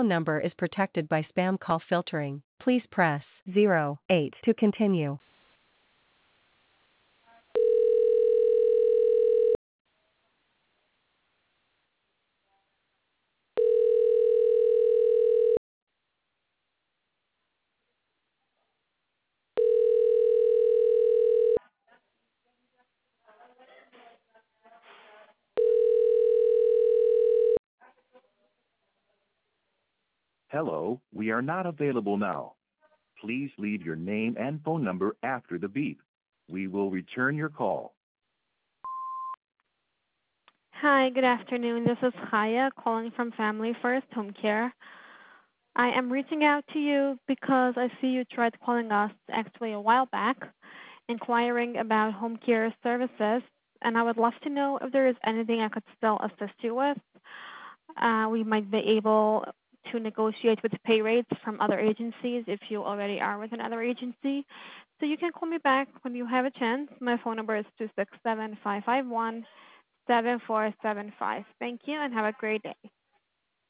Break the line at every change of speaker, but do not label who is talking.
number is protected by spam call filtering. Please press 08 to continue.
Hello, we are not available now. Please leave your name and phone number after the beep. We will return your call.
Hi, good afternoon. This is Haya calling from Family First Home Care. I am reaching out to you because I see you tried calling us actually a while back, inquiring about home care services, and I would love to know if there is anything I could still assist you with. We might be able to negotiate with pay rates from other agencies if you already are with another agency. So you can call me back when you have a chance. My phone number is 267-551-7475. Thank you and have a great day.